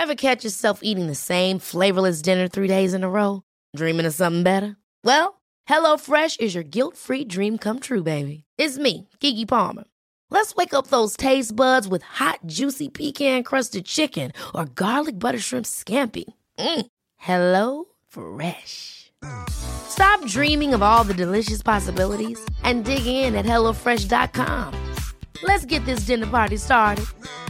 Ever catch yourself eating the same flavorless dinner 3 days in a row? Dreaming of something better? Well, HelloFresh is your guilt-free dream come true, baby. It's me, Keke Palmer. Let's wake up those taste buds with hot, juicy pecan-crusted chicken or garlic butter shrimp scampi. Hello Fresh. Stop dreaming of all the delicious possibilities and dig in at HelloFresh.com. Let's get this dinner party started.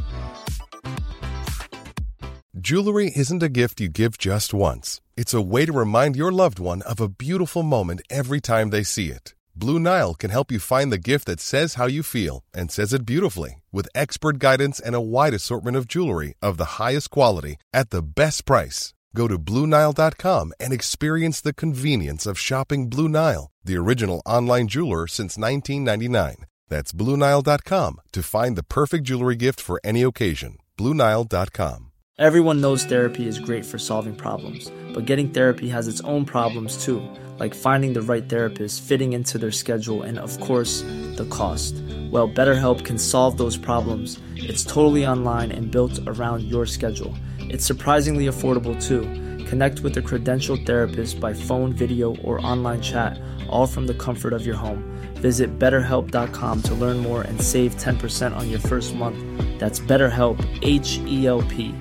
Jewelry isn't a gift you give just once. It's a way to remind your loved one of a beautiful moment every time they see it. Blue Nile can help you find the gift that says how you feel and says it beautifully, with expert guidance and a wide assortment of jewelry of the highest quality at the best price. Go to BlueNile.com and experience the convenience of shopping Blue Nile, the original online jeweler since 1999. That's BlueNile.com to find the perfect jewelry gift for any occasion. BlueNile.com. Everyone knows therapy is great for solving problems, but getting therapy has its own problems too, like finding the right therapist, fitting into their schedule, and of course, the cost. Well, BetterHelp can solve those problems. It's totally online and built around your schedule. It's surprisingly affordable too. Connect with a credentialed therapist by phone, video, or online chat, all from the comfort of your home. Visit BetterHelp.com to learn more and save 10% on your first month. That's BetterHelp, H-E-L-P.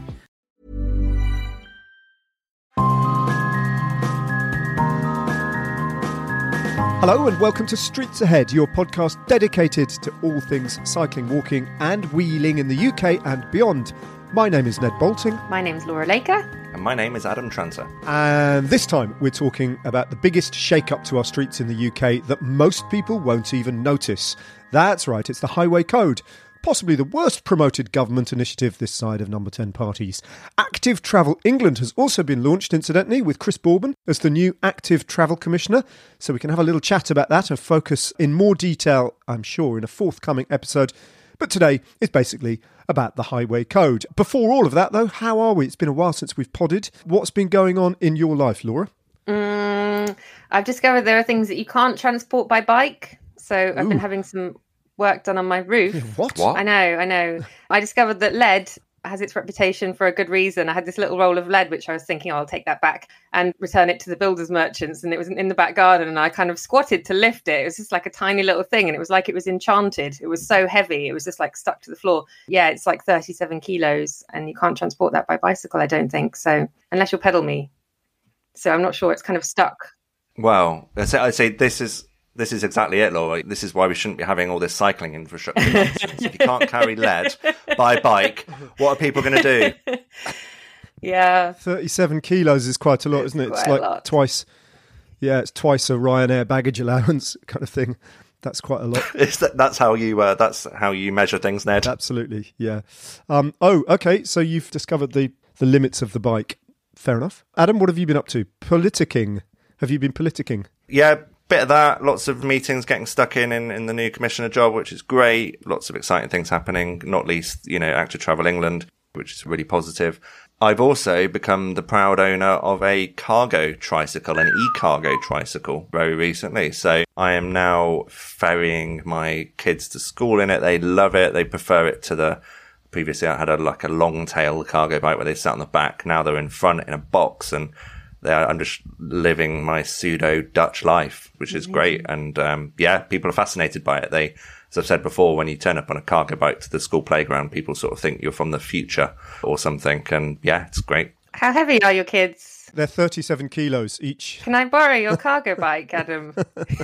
Hello and welcome to Streets Ahead, your podcast dedicated to all things cycling, walking and wheeling in the UK and beyond. My name is Ned Bolting. My name's Laura Laker. And my name is Adam Tranter. And this time we're talking about the biggest shake-up to our streets in the UK that most people won't even notice. That's right, it's the Highway Code. Possibly the worst promoted government initiative this side of number 10 parties. Active Travel England has also been launched, incidentally, with Chris Bourbon as the new Active Travel Commissioner. So we can have a little chat about that and focus in more detail, I'm sure, in a forthcoming episode. But today is basically about the Highway Code. Before all of that, though, how are we? It's been a while since we've podded. What's been going on in your life, Laura? I've discovered there are things that you can't transport by bike. So I've been having some work done on my roof. What? I know. I discovered that lead has its reputation for a good reason. I had this little roll of lead, which I was thinking, I'll take that back and return it to the builders merchants. And it was in the back garden and I kind of squatted to lift it. It was just like a tiny little thing. And it was like it was enchanted. It was so heavy. It was just like stuck to the floor. Yeah, it's like 37 kilos and you can't transport that by bicycle, I don't think. So unless you'll pedal me. So I'm not sure, it's kind of stuck. Well, I'd say this is exactly it, Laura. This is why we shouldn't be having all this cycling infrastructure. If you can't carry lead by bike, what are people going to do? Yeah. 37 kilos is quite a lot, isn't it? It's like twice. Yeah, it's twice a Ryanair baggage allowance kind of thing. That's quite a lot. That's how you measure things, Ned. Absolutely, yeah. Okay. So you've discovered the limits of the bike. Fair enough. Adam, what have you been up to? Politicking. Have you been politicking? Yeah. Bit of that, lots of meetings getting stuck in the new commissioner job, which is great. Lots of exciting things happening, not least, Active Travel England, which is really positive. I've also become the proud owner of a cargo tricycle, an e-cargo tricycle, very recently. So I am now ferrying my kids to school in it. They love it. They prefer it to previously I had a long tail cargo bike where they sat on the back. Now they're in front in a box and I'm just living my pseudo Dutch life, which is great. And people are fascinated by it. As I've said before, when you turn up on a cargo bike to the school playground, people sort of think you're from the future or something. And yeah, it's great. How heavy are your kids? They're 37 kilos each. Can I borrow your cargo bike, Adam?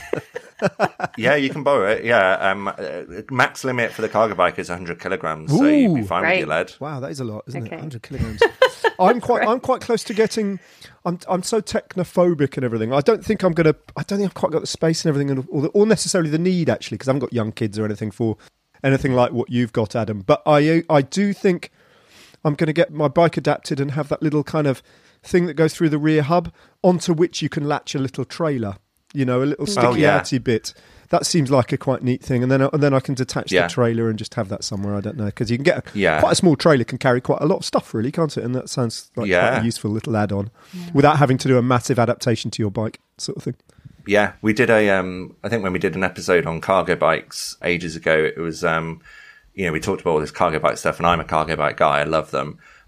Yeah, you can borrow it. Yeah, max limit for the cargo bike is 100 kilograms, so you'd be fine with your lead. Wow, that is a lot, isn't it? 100 kilograms. I'm quite close to getting. I'm so technophobic and everything. I don't think I've quite got the space and everything, or necessarily the need actually, because I haven't got young kids or anything for anything like what you've got, Adam. But I do think I'm going to get my bike adapted and have that little kind of thing that goes through the rear hub onto which you can latch a little trailer. A little sticky outy bit. That seems like a quite neat thing. And then I can detach the trailer and just have that somewhere. I don't know, because you can get quite a small trailer can carry quite a lot of stuff, really, can't it? And that sounds like quite a useful little add-on without having to do a massive adaptation to your bike, sort of thing. Yeah, we did I think when we did an episode on cargo bikes ages ago, it was, we talked about all this cargo bike stuff, and I'm a cargo bike guy. I love them.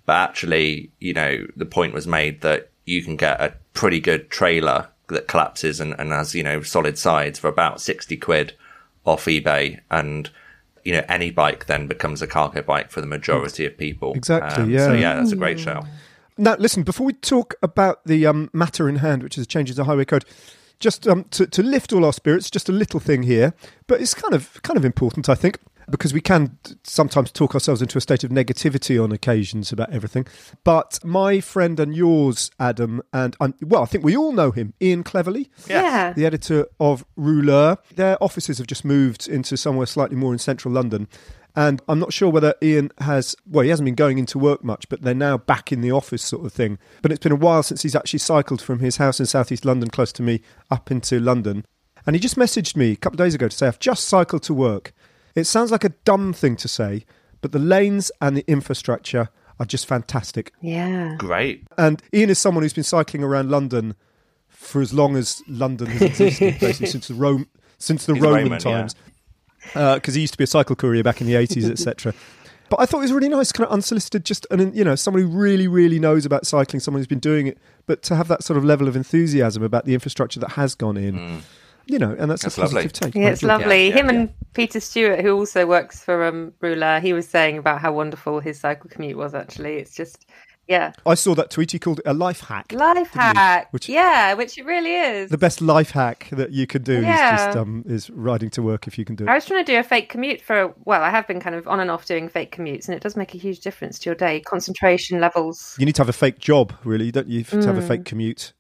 But actually, the point was made that you can get a pretty good trailer that collapses and has, solid sides for about 60 quid off eBay. And, any bike then becomes a cargo bike for the majority of people. Exactly, yeah. So, yeah, that's a great show. Now, listen, before we talk about the matter in hand, which is changes the highway code, just to lift all our spirits, just a little thing here, but it's kind of important, I think, because we can sometimes talk ourselves into a state of negativity on occasions about everything. But my friend and yours, Adam, and I think we all know him, Ian Cleverly, Yeah. the editor of Rouleur. Their offices have just moved into somewhere slightly more in central London. And I'm not sure whether Ian he hasn't been going into work much, but they're now back in the office sort of thing. But it's been a while since he's actually cycled from his house in southeast London, close to me, up into London. And he just messaged me a couple of days ago to say, I've just cycled to work. It sounds like a dumb thing to say, but the lanes and the infrastructure are just fantastic. Yeah. Great. And Ian is someone who's been cycling around London for as long as London has existed, basically since the Roman times. Because he used to be a cycle courier back in the 80s, etc. But I thought it was really nice, kind of unsolicited, just someone who really, really knows about cycling, someone who's been doing it, but to have that sort of level of enthusiasm about the infrastructure that has gone in. And that's a positive lovely. take. Yeah, it's lovely. Yeah, Him and Peter Stewart, who also works for Rouleur, he was saying about how wonderful his cycle commute was, actually. It's just, yeah. I saw that tweet. He called it a life hack. Life hack. Which it really is. The best life hack that you could do is riding to work if you can do it. I was trying to do a fake commute I have been kind of on and off doing fake commutes, and it does make a huge difference to your day. Concentration levels. You need to have a fake job, really, don't you, to have a fake commute?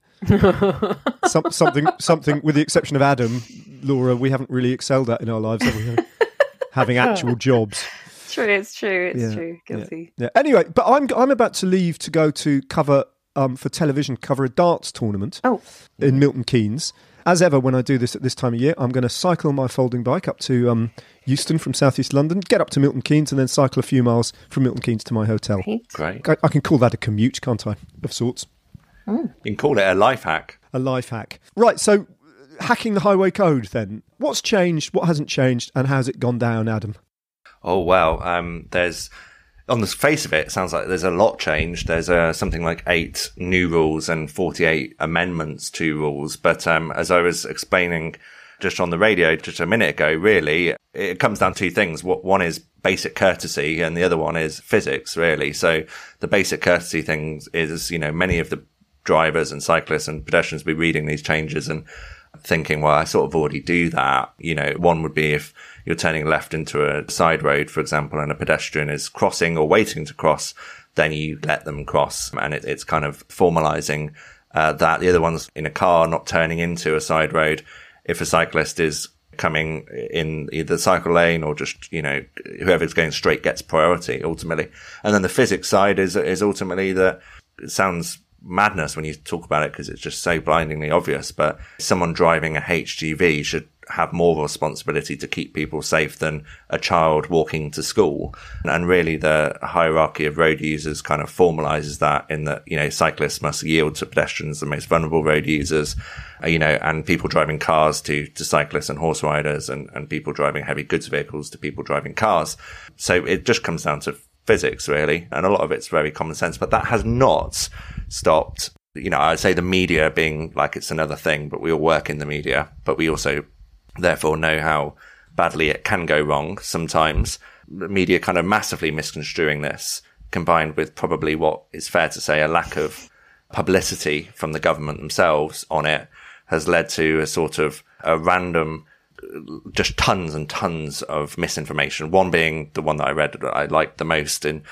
something with the exception of Adam, Laura, we haven't really excelled at in our lives, have we? Having actual jobs. It's true. Guilty. Yeah. Anyway, but I'm about to leave to go to cover for television, cover a darts tournament in Milton Keynes. As ever, when I do this at this time of year, I'm going to cycle my folding bike up to Euston from southeast London, get up to Milton Keynes, and then cycle a few miles from Milton Keynes to my hotel. Great. I can call that a commute, can't I? Of sorts. You can call it a life hack. A life hack. Right, so hacking the highway code then. What's changed, what hasn't changed, and how's it gone down, Adam? Oh, well, there's, on the face of it, it sounds like there's a lot changed. There's something like 8 new rules and 48 amendments to rules. But as I was explaining just on the radio just a minute ago, really, it comes down to 2 things. One is basic courtesy and the other one is physics, really. So the basic courtesy thing is, many of the drivers and cyclists and pedestrians will be reading these changes and thinking, well, I sort of already do that. One would be if you're turning left into a side road, for example, and a pedestrian is crossing or waiting to cross, then you let them cross. And it's kind of formalizing that. The other one's in a car, not turning into a side road. If a cyclist is coming in either the cycle lane or just, whoever's going straight gets priority ultimately. And then the physics side is ultimately that it sounds madness when you talk about it because it's just so blindingly obvious, but someone driving a HGV should have more responsibility to keep people safe than a child walking to school. And really the hierarchy of road users kind of formalizes that in that, cyclists must yield to pedestrians, the most vulnerable road users, and people driving cars to cyclists and horse riders and people driving heavy goods vehicles to people driving cars. So it just comes down to physics, really. And a lot of it's very common sense, but that has not stopped, I'd say the media being like it's another thing, but we all work in the media, but we also therefore know how badly it can go wrong sometimes. The media kind of massively misconstruing this, combined with probably what is fair to say a lack of publicity from the government themselves on it, has led to a sort of a random, just tons and tons of misinformation. One being the one that I read that I liked the most, in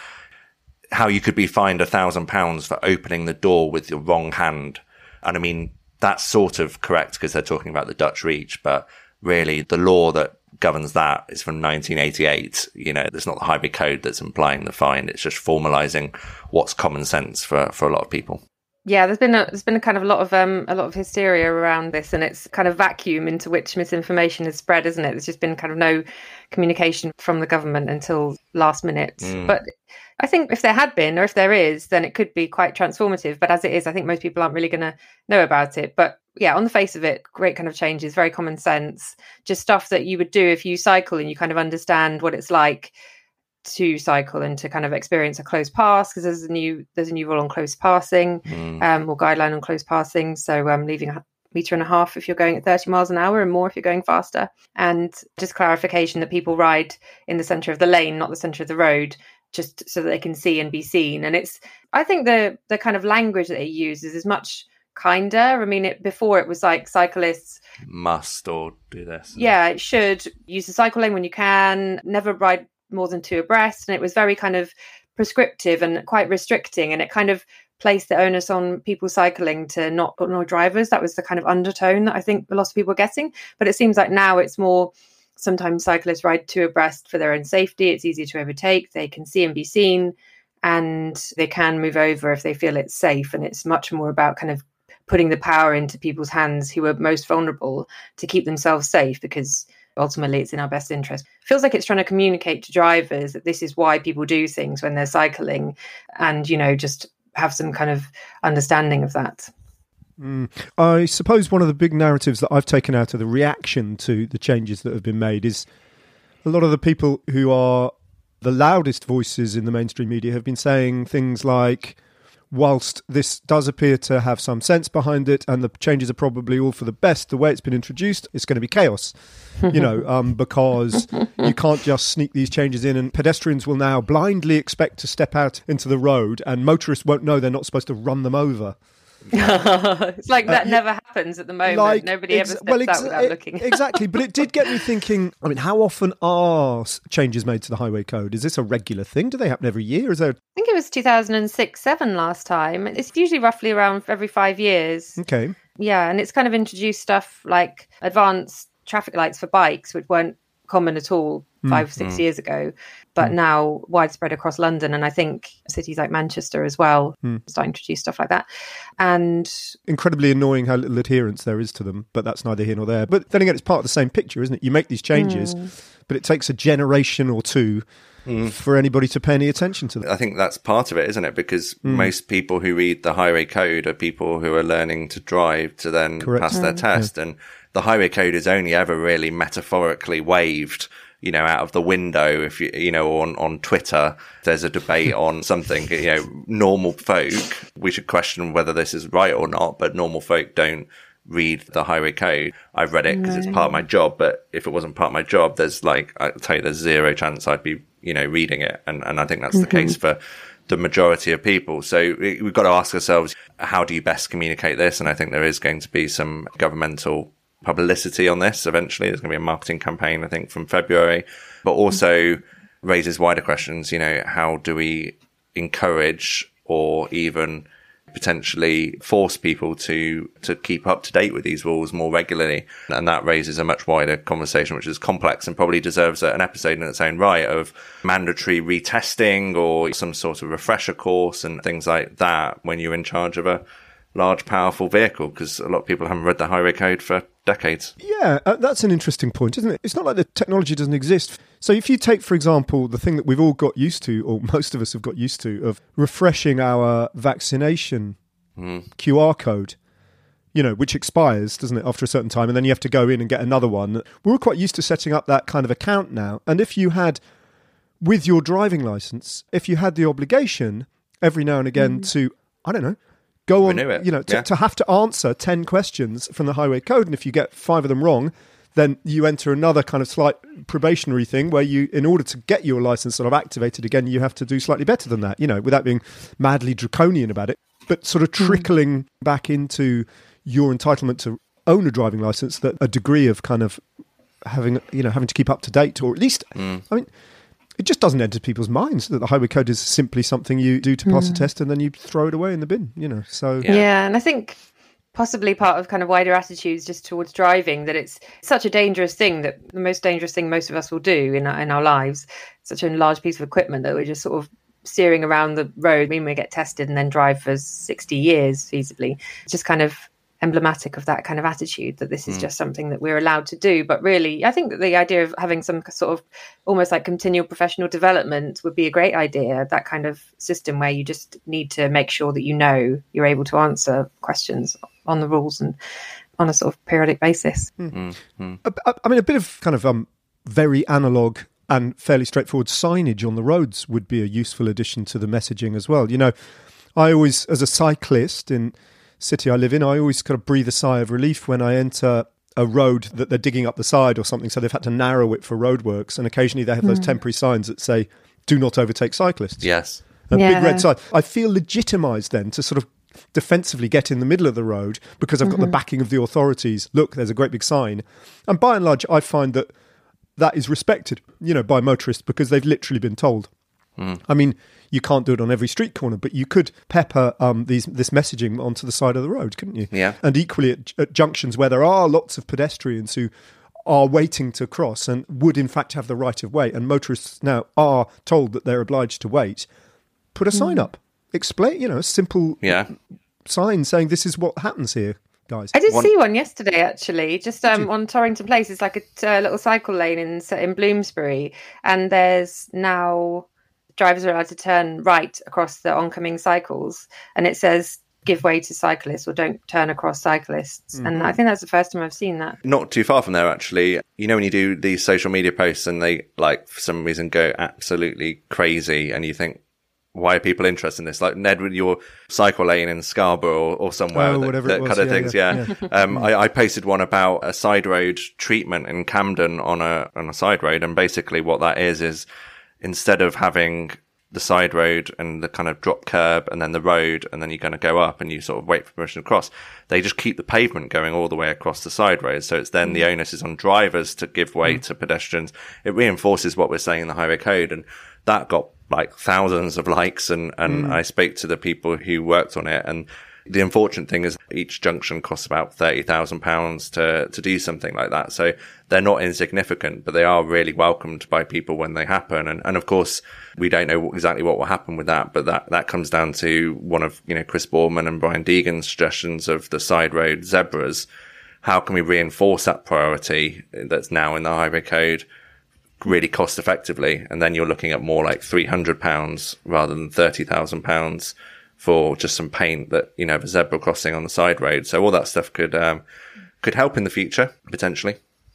how you could be fined £1,000 for opening the door with your wrong hand. And I mean, that's sort of correct because they're talking about the Dutch Reach, but really the law that governs that is from 1988. There's not the highway code that's implying the fine. It's just formalizing what's common sense for a lot of people. Yeah, there's been a kind of a lot of hysteria around this, and it's kind of vacuum into which misinformation has spread, isn't it? There's just been kind of no communication from the government until last minute. But I think if there had been, or if there is, then it could be quite transformative. But as it is, I think most people aren't really going to know about it. But yeah, on the face of it, great kind of changes, very common sense, just stuff that you would do if you cycle and you kind of understand what it's like. to cycle and to kind of experience a close pass, because there's a new rule on close passing, or guideline on close passing. So leaving 1.5 meters if you're going at 30 miles an hour and more if you're going faster. And just clarification that people ride in the centre of the lane, not the centre of the road, just so that they can see and be seen. And I think the kind of language that it uses is much kinder. I mean, before it was like cyclists must or do this. Yeah, it should use the cycle lane when you can, never ride more than 2 abreast. And it was very kind of prescriptive and quite restricting. And it kind of placed the onus on people cycling to not annoy drivers. That was the kind of undertone that I think a lot of people were getting. But it seems like now it's more, sometimes cyclists ride 2 abreast for their own safety. It's easier to overtake. They can see and be seen, and they can move over if they feel it's safe. And it's much more about kind of putting the power into people's hands who are most vulnerable to keep themselves safe, because ultimately it's in our best interest. Feels like it's trying to communicate to drivers that this is why people do things when they're cycling, and, just have some kind of understanding of that. I suppose one of the big narratives that I've taken out of the reaction to the changes that have been made is a lot of the people who are the loudest voices in the mainstream media have been saying things like, whilst this does appear to have some sense behind it and the changes are probably all for the best, the way it's been introduced, it's going to be chaos, because you can't just sneak these changes in, and pedestrians will now blindly expect to step out into the road and motorists won't know they're not supposed to run them over. It's like that never happens at the moment. Nobody ever steps out without looking. Exactly, but it did get me thinking, I mean, how often are changes made to the highway code? Is this a regular thing? Do they happen every year? I think it was 2006-07 last time. It's usually roughly around every 5 years. Okay. Yeah, and it's kind of introduced stuff like advanced traffic lights for bikes, which weren't common at all 5-6 years ago, but now widespread across London, and I think cities like Manchester as well starting to introduce stuff like that. And incredibly annoying how little adherence there is to them, but that's neither here nor there. But then again, it's part of the same picture, isn't it? You make these changes, but it takes a generation or two for anybody to pay any attention to them. I think that's part of it, isn't it? Because most people who read the highway code are people who are learning to drive to then pass their test. Yeah. And the highway code is only ever really metaphorically waved, out of the window. If on Twitter, there's a debate on something, normal folk, we should question whether this is right or not, but normal folk don't read the highway code. I've read it because it's part of my job, but if it wasn't part of my job, there's there's zero chance I'd be, reading it. And I think that's the case for the majority of people. So we've got to ask ourselves, how do you best communicate this? And I think there is going to be some governmental publicity on this eventually. There's going to be a marketing campaign, I think, from February, but also raises wider questions. How do we encourage or even potentially force people to keep up to date with these rules more regularly? And that raises a much wider conversation, which is complex and probably deserves an episode in its own right, of mandatory retesting or some sort of refresher course and things like that when you're in charge of a large, powerful vehicle, because a lot of people haven't read the highway code for decades. Yeah, that's an interesting point, isn't it? It's not like the technology doesn't exist. So if you take, for example, the thing that we've all got used to, or most of us have got used to, of refreshing our vaccination QR code, which expires, doesn't it, after a certain time, and then you have to go in and get another one. We're all quite used to setting up that kind of account now. And if you had, with your driving license, if you had the obligation every now and again to, I don't know, go on, to have to answer 10 questions from the highway code. And if you get 5 of them wrong, then you enter another kind of slight probationary thing where you, in order to get your license sort of activated again, you have to do slightly better than that, without being madly draconian about it, but sort of trickling back into your entitlement to own a driving license, that a degree of kind of having to keep up to date, or at least, I mean, it just doesn't enter people's minds that the highway code is simply something you do to pass a test and then you throw it away in the bin, so. Yeah, and I think possibly part of kind of wider attitudes just towards driving, that it's such a dangerous thing, that the most dangerous thing most of us will do in our lives, such a large piece of equipment that we're just sort of steering around the road. I mean, we get tested and then drive for 60 years feasibly. It's just kind of emblematic of that kind of attitude, that this is just something that we're allowed to do. But really, I think that the idea of having some sort of almost like continual professional development would be a great idea, that kind of system where you just need to make sure that you're able to answer questions on the rules and on a sort of periodic basis. I mean, a bit of kind of very analog and fairly straightforward signage on the roads would be a useful addition to the messaging as well. You know, I always, as a cyclist in city I live in, I always kind of breathe a sigh of relief when I enter a road that they're digging up the side or something, so they've had to narrow it for roadworks, and occasionally they have those temporary signs that say, do not overtake cyclists. Yes. A big red sign. I feel legitimised then to sort of defensively get in the middle of the road because I've got the backing of the authorities. Look, there's a great big sign. And by and large, I find that is respected, you know, by motorists because they've literally been told. I mean, you can't do it on every street corner, but you could pepper this messaging onto the side of the road, couldn't you? Yeah. And equally at junctions where there are lots of pedestrians who are waiting to cross and would in fact have the right of way, and motorists now are told that they're obliged to wait, put a sign up. Explain, you know, a simple sign saying this is what happens here, guys. I did see one yesterday, actually, just on Torrington Place. It's like a little cycle lane in Bloomsbury, and there's now drivers are allowed to turn right across the oncoming cycles, and it says give way to cyclists or don't turn across cyclists. And I think that's the first time I've seen that. Not too far from there, actually. You know, when you do these social media posts and they, like, for some reason go absolutely crazy and you think, why are people interested in this? Like, Ned, with your cycle lane in Scarborough or somewhere, that kind of things. I posted one about a side road treatment in Camden on a side road, and basically what that is instead of having the side road and the kind of drop curb and then the road and then you're going to go up and you sort of wait for permission to cross, they just keep the pavement going all the way across the side road. So it's then the onus is on drivers to give way to pedestrians. It reinforces what we're saying in the highway code, and that got like thousands of likes, and I spoke to the people who worked on it, and the unfortunate thing is each junction costs about £30,000 to do something like that. So they're not insignificant, but they are really welcomed by people when they happen. And of course, we don't know exactly what will happen with that, but that comes down to one of, you know, Chris Boardman and Brian Deegan's suggestions of the side road zebras. How can we reinforce that priority that's now in the highway code really cost effectively? And then you're looking at more like £300 rather than £30,000 for just some paint that, you know, of a zebra crossing on the side road. So all that stuff could help in the future, potentially.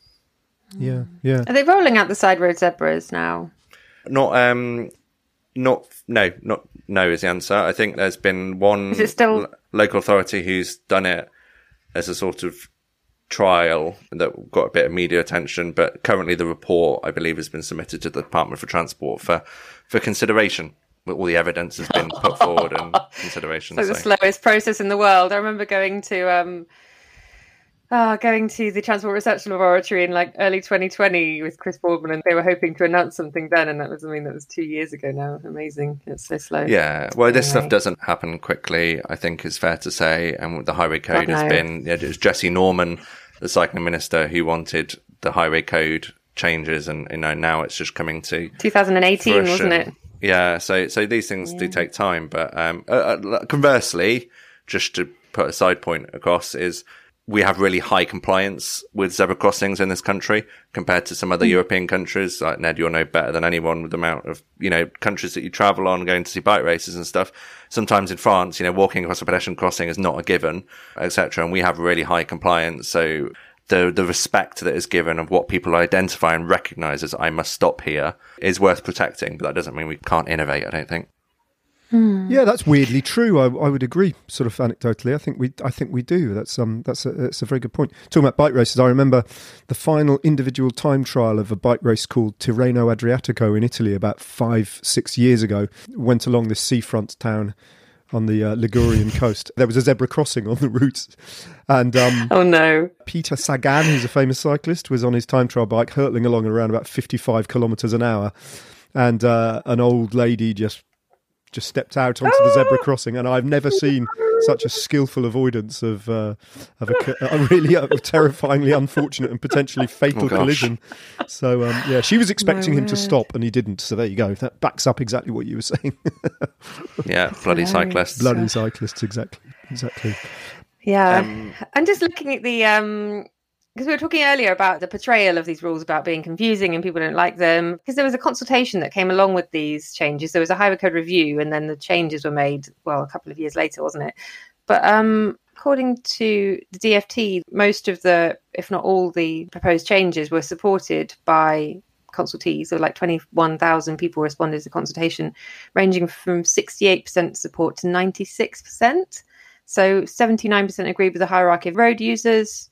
Yeah. Are they rolling out the side road zebras now? No is the answer. I think there's been one Is it still local authority who's done it as a sort of trial that got a bit of media attention, but currently the report, I believe, has been submitted to the Department for Transport for consideration. All the evidence has been put forward and consideration. It's like the slowest process in the world. I remember going to the Transport Research Laboratory in like early 2020 with Chris Boardman, and they were hoping to announce something then, and that was 2 years ago now. Amazing. It's so slow. Yeah, well, this stuff doesn't happen quickly, I think is fair to say, and the highway code has been, it was Jesse Norman, the cycling minister, who wanted the highway code changes, and, you know, now it's just coming to 2018, fruition. wasn't it? Yeah, so these things do take time, but conversely, just to put a side point across, is we have really high compliance with zebra crossings in this country compared to some other European countries. Like, Ned, you'll know better than anyone with the amount of, you know, countries that you travel on, going to see bike races and stuff. Sometimes in France, you know, walking across a pedestrian crossing is not a given, etc. And we have really high compliance, so the respect that is given of what people identify and recognise as I must stop here is worth protecting, but that doesn't mean we can't innovate, I don't think. Yeah, that's weirdly true. I would agree, sort of anecdotally. I think we do. That's a very good point. Talking about bike races, I remember the final individual time trial of a bike race called Tirreno Adriatico in Italy about 5-6 years ago. Went along this seafront town on the Ligurian coast. There was a zebra crossing on the route, and oh no! Peter Sagan, who's a famous cyclist, was on his time trial bike hurtling along at around about 55 kilometres an hour, and an old lady just stepped out onto the zebra crossing, and I've never seen such a skillful avoidance of a really terrifyingly unfortunate and potentially fatal collision. So yeah, she was expecting him to stop, and he didn't. So there you go. That backs up exactly what you were saying. Yeah, bloody cyclists. Bloody cyclists, exactly. Yeah, and just looking at the because we were talking earlier about the portrayal of these rules about being confusing and people don't like them, because there was a consultation that came along with these changes. There was a highway code review, and then the changes were made, well, a couple of years later, wasn't it? But according to the DFT, most of the, if not all the proposed changes were supported by consultees, so like 21,000 people responded to the consultation, ranging from 68% support to 96%. So 79% agreed with the hierarchy of road users,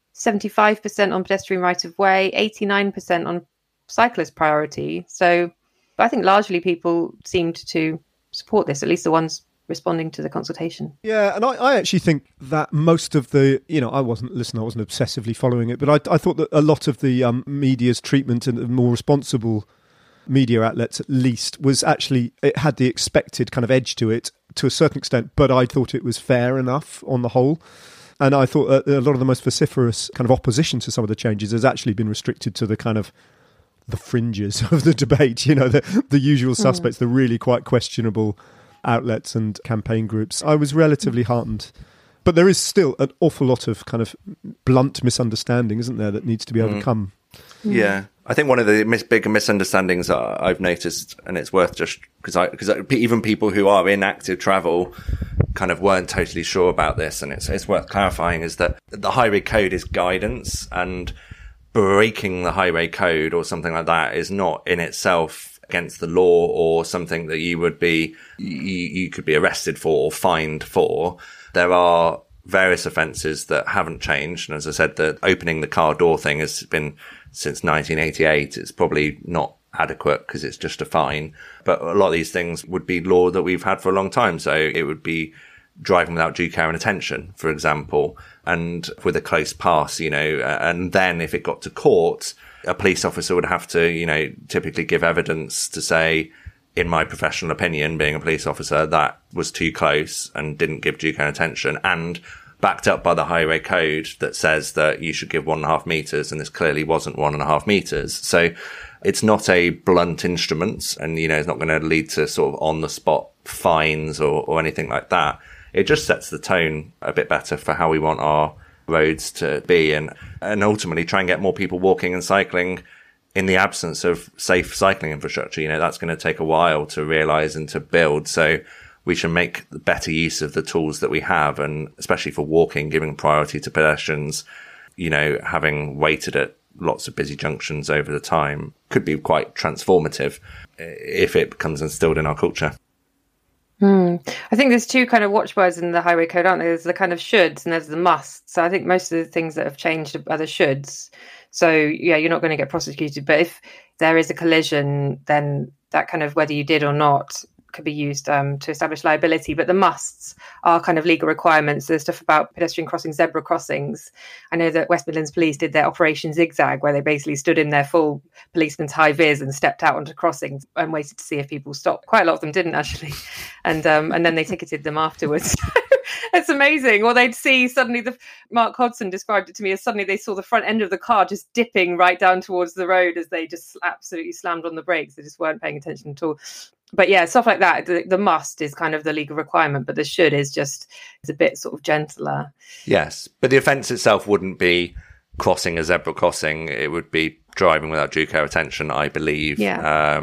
75% on pedestrian right of way, 89% on cyclist priority. So I think largely people seemed to support this, at least the ones responding to the consultation. Yeah, and I actually think that most of the, I wasn't obsessively following it, but I thought that a lot of the media's treatment and the more responsible media outlets at least was actually, it had the expected kind of edge to it to a certain extent, but I thought it was fair enough on the whole. And I thought a lot of the most vociferous kind of opposition to some of the changes has actually been restricted to the kind of the fringes of the debate, the usual suspects, the really quite questionable outlets and campaign groups. I was relatively heartened. But there is still an awful lot of kind of blunt misunderstanding, isn't there, that needs to be overcome. Yeah. I think one of the bigger misunderstandings I've noticed, and it's worth just because even people who are in active travel kind of weren't totally sure about this, and it's worth clarifying, is that the highway code is guidance, and breaking the highway code or something like that is not in itself against the law or something that you could be arrested for or fined for. There are various offences that haven't changed. And as I said, the opening the car door thing has been since 1988. It's probably not adequate because it's just a fine. But a lot of these things would be law that we've had for a long time. So it would be driving without due care and attention, for example, and with a close pass, and then if it got to court, a police officer would have to, typically give evidence to say, in my professional opinion, being a police officer, that was too close and didn't give due care and attention, and backed up by the highway code that says that you should give 1.5 meters, and this clearly wasn't 1.5 meters. So it's not a blunt instrument, and, it's not going to lead to sort of on the spot fines or anything like that. It just sets the tone a bit better for how we want our roads to be, and ultimately try and get more people walking and cycling in the absence of safe cycling infrastructure. That's going to take a while to realise and to build. So we should make better use of the tools that we have, and especially for walking, giving priority to pedestrians, having waited at lots of busy junctions over the time could be quite transformative if it becomes instilled in our culture. I think there's two kind of watchwords in the highway code, aren't there? There's the kind of shoulds and there's the musts. So I think most of the things that have changed are the shoulds. So yeah, you're not going to get prosecuted. But if there is a collision, then that kind of whether you did or not could be used to establish liability. But the musts are kind of legal requirements. There's stuff about pedestrian crossings, zebra crossings. I know that West Midlands Police did their Operation Zigzag, where they basically stood in their full policeman's high vis and stepped out onto crossings and waited to see if people stopped. Quite a lot of them didn't, actually. And then they ticketed them afterwards. It's amazing. Or they'd see suddenly, Mark Hodson described it to me as suddenly they saw the front end of the car just dipping right down towards the road as they just absolutely slammed on the brakes. They just weren't paying attention at all. But yeah, stuff like that. The must is kind of the legal requirement, but the should is just, it's a bit sort of gentler. Yes, but the offence itself wouldn't be crossing a zebra crossing. It would be driving without due care attention, I believe. Yeah.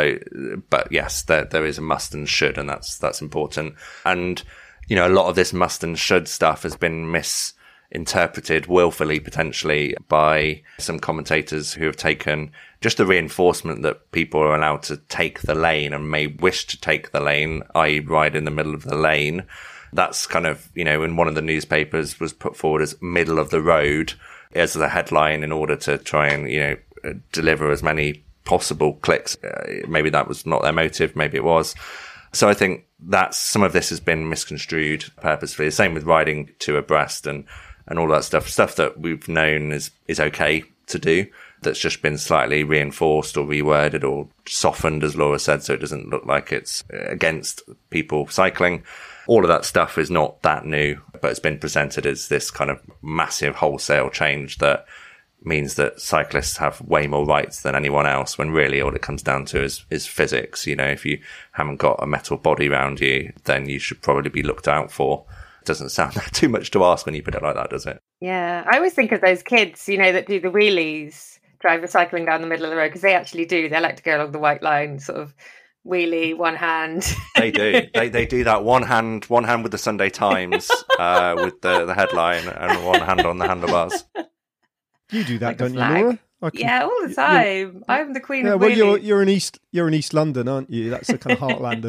But yes, there is a must and should, and that's important. And, a lot of this must and should stuff has been misinterpreted willfully, potentially, by some commentators who have taken just the reinforcement that people are allowed to take the lane and may wish to take the lane, i.e. ride in the middle of the lane. That's kind of, in one of the newspapers was put forward as middle of the road as the headline in order to try and, deliver as many possible clicks. Maybe that was not their motive. Maybe it was. So I think that some of this has been misconstrued purposefully. The same with riding two abreast and all that stuff that we've known is okay to do. That's just been slightly reinforced or reworded or softened, as Laura said, so it doesn't look like it's against people cycling. All of that stuff is not that new, but it's been presented as this kind of massive wholesale change that means that cyclists have way more rights than anyone else, when really all it comes down to is physics. If you haven't got a metal body around you, then you should probably be looked out for. It doesn't sound too much to ask when you put it like that, does it? Yeah, I always think of those kids, that do the wheelies, drive cycling down the middle of the road, because they actually do. They like to go along the white line, sort of wheelie, one hand. They do. They do that one hand with the Sunday Times with the headline, and one hand on the handlebars. You do that, Like don't you, Laura? Yeah, all the time. I'm the queen of well, wheelies. you're in East London, aren't you? That's the kind of heartland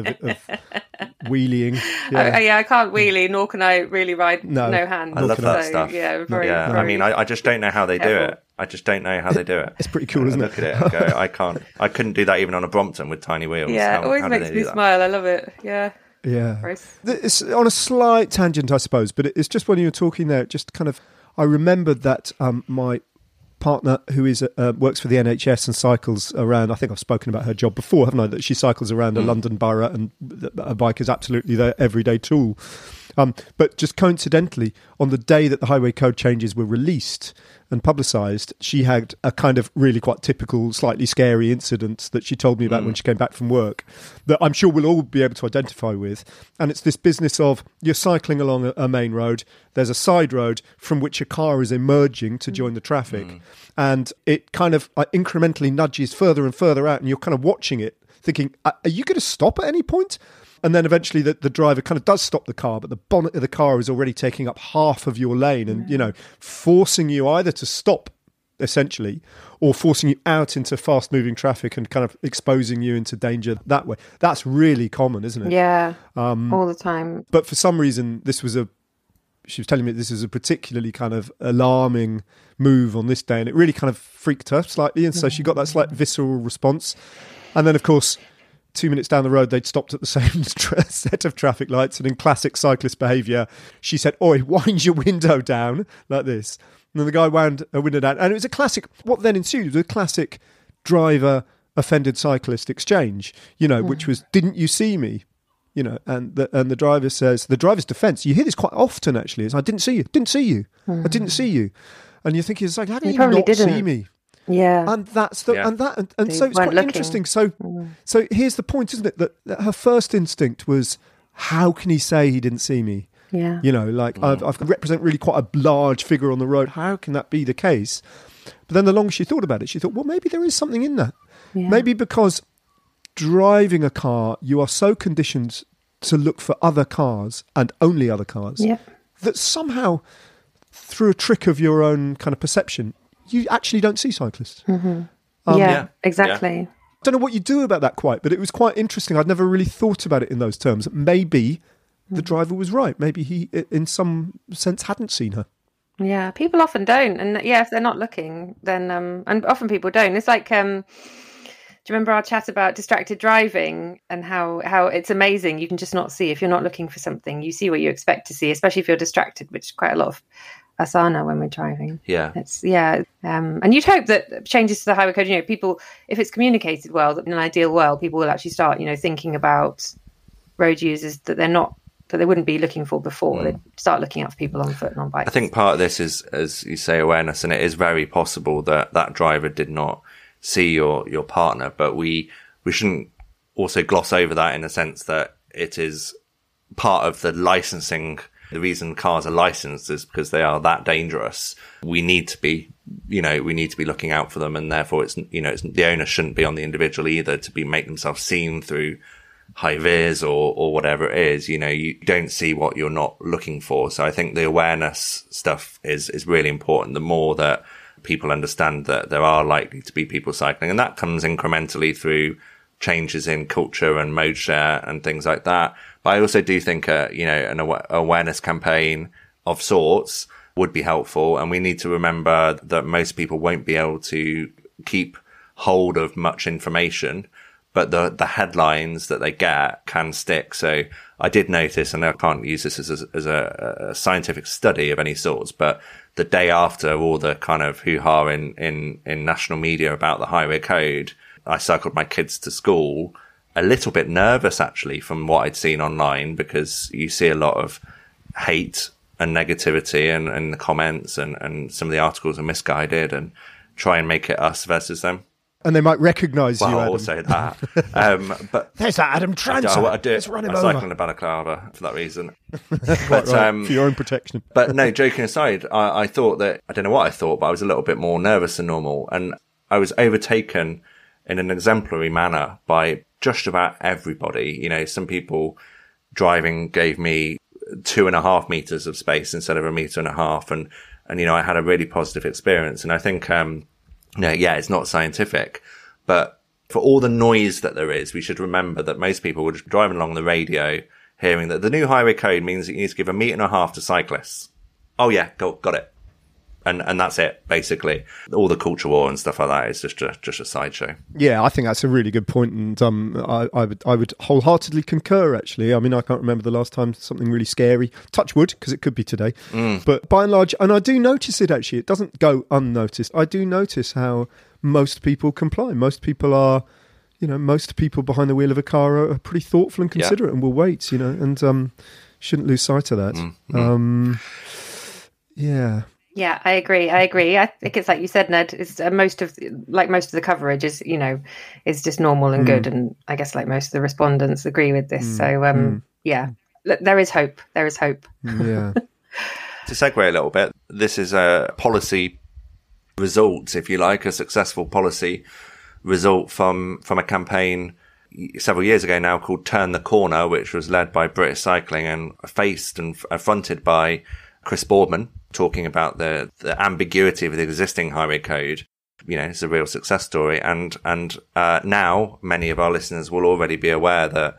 of wheeling. Yeah. I can't wheelie, nor can I really ride no hands. I love that stuff. Yeah, very. I mean, I just don't know how they do it. I just don't know how they do it. It's pretty cool, isn't it? Look at it and go, I couldn't do that even on a Brompton with tiny wheels. Yeah, it always makes me smile. I love it. Yeah. Yeah. It's on a slight tangent, I suppose, but it's just when you were talking there, just kind of, I remembered that my partner, who is works for the NHS and cycles around, I think I've spoken about her job before, haven't I, that she cycles around a London borough, and a bike is absolutely their everyday tool. But just coincidentally, on the day that the highway code changes were released and publicised, she had a kind of really quite typical, slightly scary incident that she told me about when she came back from work, that I'm sure we'll all be able to identify with. And it's this business of, you're cycling along a main road, there's a side road from which a car is emerging to join the traffic, and it kind of incrementally nudges further and further out, and you're kind of watching it, thinking, are you going to stop at any point? And then eventually the driver kind of does stop the car, but the bonnet of the car is already taking up half of your lane and, forcing you either to stop, essentially, or forcing you out into fast-moving traffic and kind of exposing you into danger that way. That's really common, isn't it? Yeah, all the time. But for some reason, she was telling me this is a particularly kind of alarming move on this day, and it really kind of freaked her slightly, and so she got that slight visceral response. And then, of course, 2 minutes down the road, they'd stopped at the same set of traffic lights, and in classic cyclist behaviour, she said, "Oi, wind your window down," like this. And then the guy wound a window down, and it was a classic. What then ensued was a classic driver-offended cyclist exchange, which was, "Didn't you see me?" And the driver says, the driver's defence, you hear this quite often actually, is, "I didn't see you, I didn't see you." And you're thinking, it's like, how do you not see me? Yeah, and that's the and so it's quite interesting. So here's the point, isn't it? That her first instinct was, how can he say he didn't see me? Yeah, I've represent really quite a large figure on the road. How can that be the case? But then the longer she thought about it, she thought, well, maybe there is something in that. Yeah. Maybe because driving a car, you are so conditioned to look for other cars and only other cars that somehow, through a trick of your own kind of perception, you actually don't see cyclists. Exactly. I don't know what you do about that quite, but it was quite interesting. I'd never really thought about it in those terms. Maybe the driver was right. Maybe he, in some sense, hadn't seen her. Yeah, people often don't. And if they're not looking, then, and often people don't. It's like, do you remember our chat about distracted driving and how it's amazing? You can just not see. If you're not looking for something, you see what you expect to see, especially if you're distracted, which is quite a lot of asana when we're driving. And you'd hope that changes to the highway code, people, if it's communicated well, that in an ideal world, people will actually start thinking about road users that they wouldn't be looking for before. They'd start looking out for people on foot and on bikes. I think part of this is, as you say, awareness, and it is very possible that driver did not see your partner, but we shouldn't also gloss over that in the sense that it is part of the licensing. The reason cars are licensed is because they are that dangerous. We need to be looking out for them, and therefore it's the onus shouldn't be on the individual either to make themselves seen through high vis or whatever it is. You don't see what you're not looking for. So I think the awareness stuff is really important. The more that people understand that there are likely to be people cycling, and that comes incrementally through changes in culture and mode share and things like that. But I also do think, an awareness campaign of sorts would be helpful. And we need to remember that most people won't be able to keep hold of much information, but the headlines that they get can stick. So I did notice, and I can't use this as a scientific study of any sorts, but the day after all the kind of hoo-ha in national media about the highway code, I cycled my kids to school, a little bit nervous actually from what I'd seen online, because you see a lot of hate and negativity and the comments and some of the articles are misguided and try and make it us versus them. And they might recognise you, Adam. Also that. But there's that Adam Transer. Let's run him I over. cycle in a balaclava for that reason. Right, for your own protection. But no, joking aside, I thought that, I don't know what I thought, but I was a little bit more nervous than normal. And I was overtaken in an exemplary manner by just about everybody. Some people driving gave me 2.5 meters of space instead of 1.5 meters. And I had a really positive experience. And I think, No, yeah, it's not scientific, but for all the noise that there is, we should remember that most people were just driving along the radio, hearing that the new highway code means that you need to give 1.5 meters to cyclists. Oh yeah, got it. And that's it, basically. All the culture war and stuff like that is just a sideshow. Yeah, I think that's a really good point, and I would wholeheartedly concur, actually. I mean, I can't remember the last time something really scary, touch wood, because it could be today, but by and large, and I do notice it, actually, it doesn't go unnoticed. I do notice how most people comply. Most people are, most people behind the wheel of a car are pretty thoughtful and considerate and will wait, and shouldn't lose sight of that. Yeah. Yeah, I agree. I think it's like you said, Ned. It's most of the coverage is is just normal and good, and I guess like most of the respondents agree with this. So yeah, there is hope. There is hope. Yeah. To segue a little bit, this is a policy result, if you like, a successful policy result from a campaign several years ago now called Turn the Corner, which was led by British Cycling and faced and fronted by Chris Boardman, talking about the ambiguity of the existing highway code. It's a real success story. And now many of our listeners will already be aware that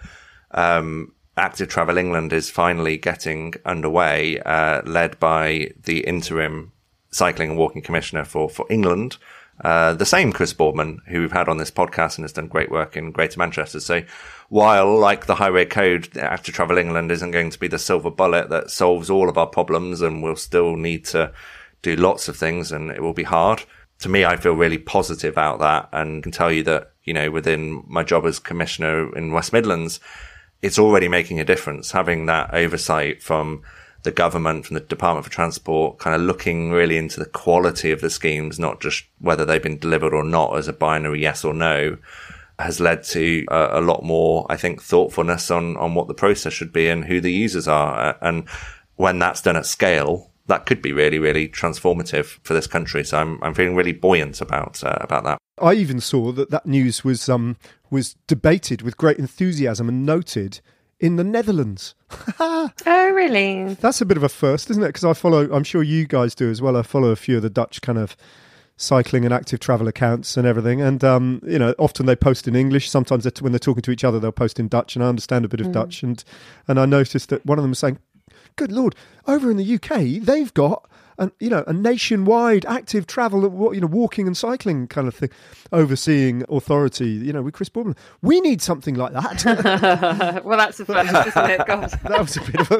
Active Travel England is finally getting underway, led by the interim Cycling and Walking Commissioner for England, the same Chris Boardman, who we've had on this podcast and has done great work in Greater Manchester. So while, like the highway code, Active Travel England isn't going to be the silver bullet that solves all of our problems, and we'll still need to do lots of things and it will be hard. To me, I feel really positive about that, and can tell you that, within my job as Commissioner in West Midlands, it's already making a difference, having that oversight from the government, from the Department for Transport, kind of looking really into the quality of the schemes, not just whether they've been delivered or not as a binary yes or no, has led to a lot more, I think, thoughtfulness on what the process should be and who the users are. And when that's done at scale, that could be really, really transformative for this country. So I'm feeling really buoyant about that. I even saw that news was debated with great enthusiasm and noted in the Netherlands. Oh, really? That's a bit of a first, isn't it? Because I'm sure you guys do as well. I follow a few of the Dutch kind of cycling and active travel accounts and everything. And, often they post in English. Sometimes when they're talking to each other, they'll post in Dutch, and I understand a bit of Dutch. And I noticed that one of them was saying, good Lord, over in the UK, they've got a nationwide active travel, walking and cycling kind of thing, overseeing authority, with Chris Boardman. We need something like that. Well, that's a first, isn't it? God. That was a bit of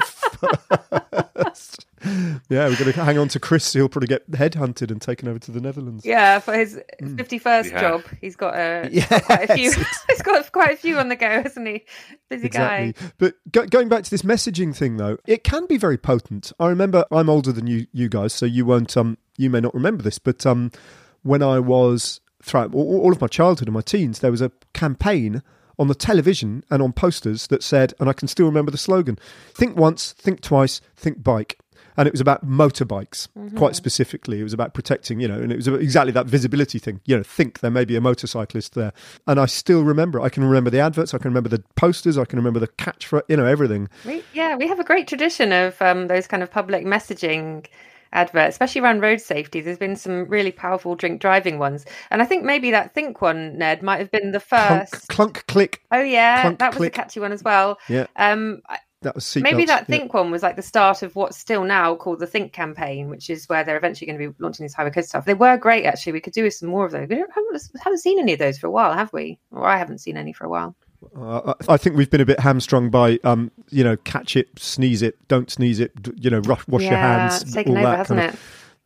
a first. Yeah, we're going to hang on to Chris. He'll probably get headhunted and taken over to the Netherlands. Yeah, for his 51st job, he's got quite a few. He's got quite a few on the go, hasn't he? Busy guy. But going back to this messaging thing, though, it can be very potent. I remember, I'm older than you guys, so you won't. You may not remember this, but when I was throughout all of my childhood and my teens, there was a campaign on the television and on posters that said, and I can still remember the slogan: "Think once, think twice, think bike." And it was about motorbikes, quite specifically. It was about protecting, and it was exactly that visibility thing. Think there may be a motorcyclist there. And I still remember, I can remember the adverts, I can remember the posters, I can remember the catchphrase, everything. We have a great tradition of those kind of public messaging adverts, especially around road safety. There's been some really powerful drink driving ones. And I think maybe that Think one, Ned, might have been the first. Clunk, click. Oh, yeah, clunk, that was click. a catchy one as well. Yeah. That was maybe that Think one was like the start of what's still now called the Think campaign, which is where they're eventually going to be launching these highway code stuff. They were great, actually. We could do with some more of those. We haven't seen any of those for a while, have we? Or I haven't seen any for a while. I think we've been a bit hamstrung by, catch it, sneeze it, don't sneeze it, wash your hands. It's taken over, hasn't it?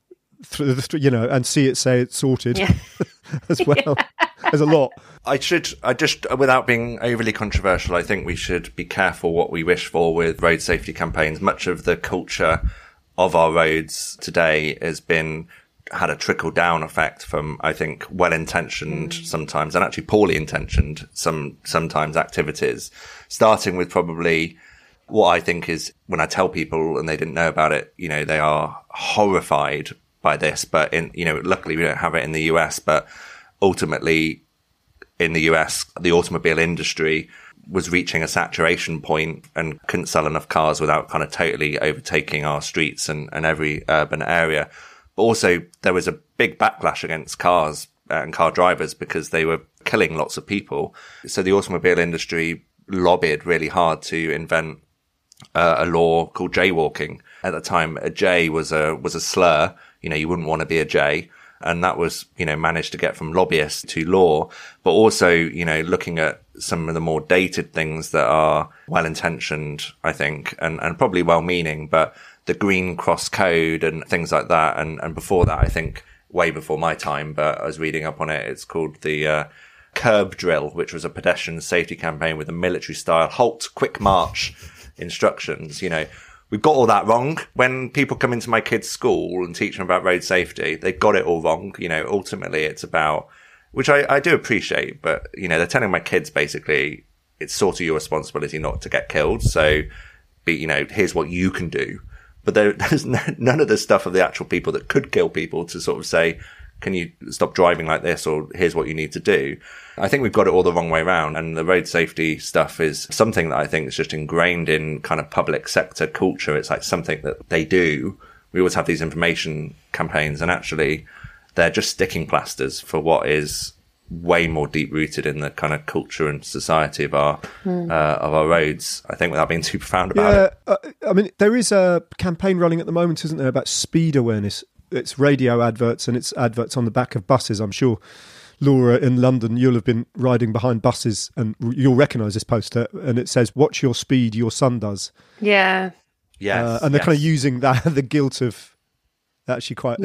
And see it, say it's sorted as well. There's a lot. I just, without being overly controversial, I think we should be careful what we wish for with road safety campaigns. Much of the culture of our roads today had a trickle-down effect from, I think, well-intentioned sometimes, and actually poorly intentioned sometimes activities, starting with probably what I think is, when I tell people and they didn't know about it, they are horrified by this, but luckily we don't have it in the US, but ultimately in the US, the automobile industry was reaching a saturation point and couldn't sell enough cars without kind of totally overtaking our streets and every urban area. But also there was a big backlash against cars and car drivers because they were killing lots of people. So the automobile industry lobbied really hard to invent a law called jaywalking. At the time, a J was a slur. You wouldn't want to be a J. And that was, managed to get from lobbyists to law, but also, looking at some of the more dated things that are well-intentioned, I think, and probably well-meaning, but the Green Cross Code and things like that. And before that, I think way before my time, but I was reading up on it. It's called the Curb Drill, which was a pedestrian safety campaign with a military style halt, quick march instructions. We've got all that wrong. When people come into my kids' school and teach them about road safety, they got it all wrong. Ultimately it's about, which I do appreciate, but, they're telling my kids basically it's sort of your responsibility not to get killed. So, here's what you can do. But there's none of the stuff of the actual people that could kill people to sort of say, can you stop driving like this? Or here's what you need to do. I think we've got it all the wrong way around. And the road safety stuff is something that I think is just ingrained in kind of public sector culture. It's like something that they do. We always have these information campaigns, and actually they're just sticking plasters for what is way more deep rooted in the kind of culture and society of our roads. I think, without being too profound about it. There is a campaign running at the moment, isn't there, about speed awareness? It's radio adverts and it's adverts on the back of buses. I'm sure, Laura, in London, you'll have been riding behind buses and you'll recognise this poster, and it says, "Watch your speed, your son does." Yeah. Yes. And they're kind of using the guilt of actually quite,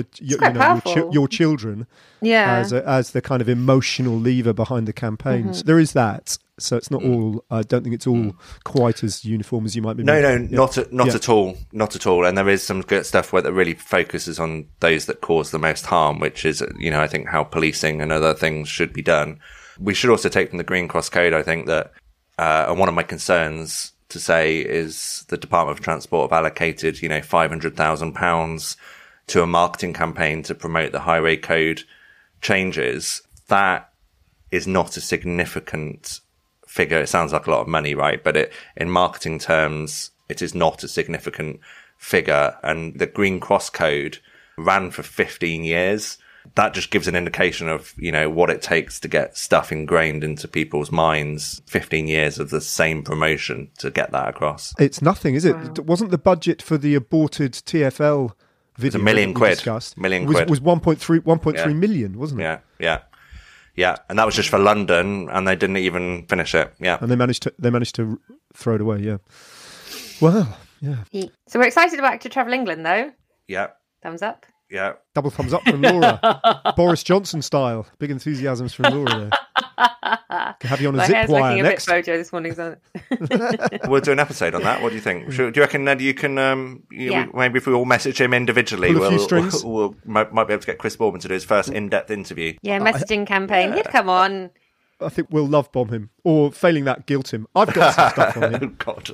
your children as the kind of emotional lever behind the campaign. Mm-hmm. So there is that. So it's not all, I don't think it's all quite as uniform as you might be. Not at all. Not at all. And there is some good stuff where that really focuses on those that cause the most harm, which is, I think how policing and other things should be done. We should also take from the Green Cross Code, I think that, and one of my concerns to say is the Department of Transport have allocated, £500,000 to a marketing campaign to promote the highway code changes. That is not a significant figure. It sounds like a lot of money, right? But in marketing terms, it is not a significant figure. And the Green Cross Code ran for 15 years. That just gives an indication of, what it takes to get stuff ingrained into people's minds. 15 years of the same promotion to get that across. It's nothing, is it? Wow. Wasn't the budget for the aborted TfL video £1 million quid. Discussed, million quid. Was 1.3 million, wasn't it? Yeah. And that was just for London, and they didn't even finish it. Yeah. And they managed to throw it away. Yeah. Well, yeah. So we're excited about To Travel England, though. Yeah. Thumbs up. Yeah. Double thumbs up from Laura. Boris Johnson style. Big enthusiasms from Laura there. Can have you on a zip wire next. My hair's looking a bit bojo this morning, isn't it? We'll do an episode on that. What do you think? Do you reckon that you can, maybe if we all message him individually, we'll might be able to get Chris Boardman to do his first in-depth interview. Yeah, messaging campaign. He'd come on. I think we'll love bomb him, or failing that, guilt him. I've got some stuff on him. Oh, God.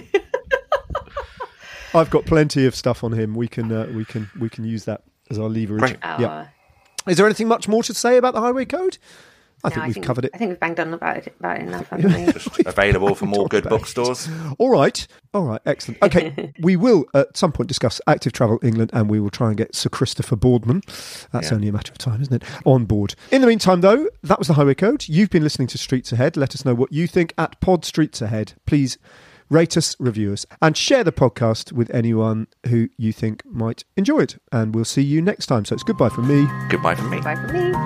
I've got plenty of stuff on him. We can use that as our leverage. Right. Yeah. Is there anything much more to say about the Highway Code? I think we've covered it. I think we've banged on about it enough, haven't we? Just available from all good bookstores. All right, excellent. Okay, we will at some point discuss Active Travel England, and we will try and get Sir Christopher Boardman, that's only a matter of time, isn't it, on board. In the meantime, though, that was the Highway Code. You've been listening to Streets Ahead. Let us know what you think at Pod Streets Ahead. Please rate us, review us, and share the podcast with anyone who you think might enjoy it. And we'll see you next time. So it's goodbye from me. Goodbye from me. Goodbye from me.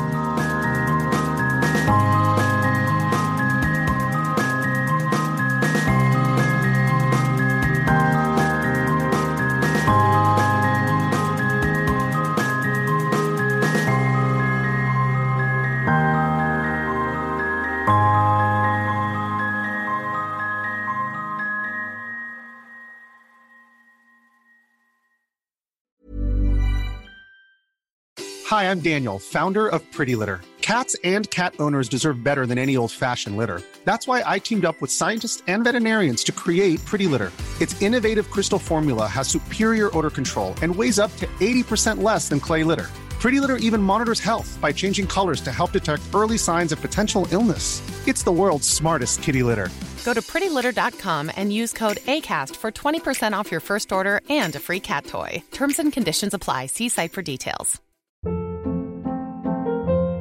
Hi, I'm Daniel, founder of Pretty Litter. Cats and cat owners deserve better than any old-fashioned litter. That's why I teamed up with scientists and veterinarians to create Pretty Litter. Its innovative crystal formula has superior odor control and weighs up to 80% less than clay litter. Pretty Litter even monitors health by changing colors to help detect early signs of potential illness. It's the world's smartest kitty litter. Go to prettylitter.com and use code ACAST for 20% off your first order and a free cat toy. Terms and conditions apply. See site for details.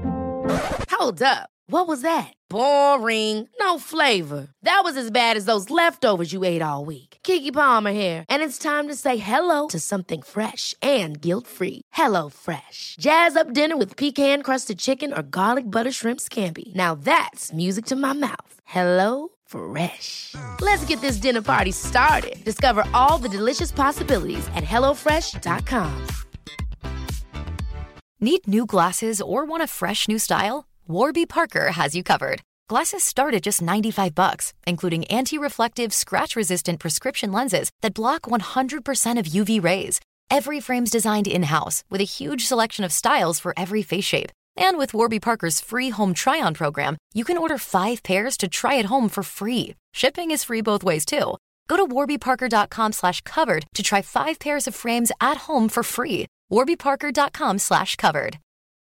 Hold up. What was that? Boring. No flavor. That was as bad as those leftovers you ate all week. Keke Palmer here, and it's time to say hello to something fresh and guilt-free. Hello Fresh. Jazz up dinner with pecan-crusted chicken or garlic butter shrimp scampi. Now that's music to my mouth. Hello Fresh. Let's get this dinner party started. Discover all the delicious possibilities at hellofresh.com. Need new glasses or want a fresh new style? Warby Parker has you covered. Glasses start at just $95, including anti-reflective, scratch-resistant prescription lenses that block 100% of UV rays. Every frame's designed in-house with a huge selection of styles for every face shape. And with Warby Parker's free home try-on program, you can order 5 pairs to try at home for free. Shipping is free both ways, too. Go to warbyparker.com/covered to try 5 pairs of frames at home for free. warbyparker.com/covered.